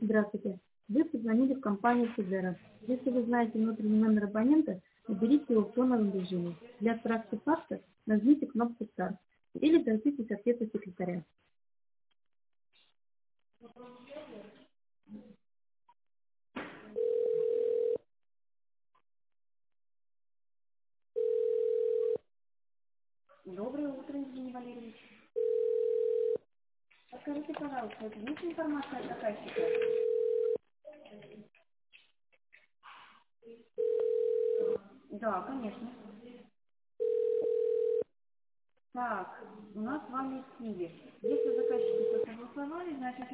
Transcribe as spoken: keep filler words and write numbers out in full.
Здравствуйте. Вы позвонили в компанию Сидеров. Если вы знаете внутренний номер абонента, наберите его в тоновом режиме. Для справки факта нажмите кнопку «Старт» или дождитесь ответа секретаря. Доброе утро, Евгений Валерьевич. Подскажите, пожалуйста, это есть информация о заказчике? Да, конечно. Так, у нас с вами Киви. Если заказчики все согласовали, значит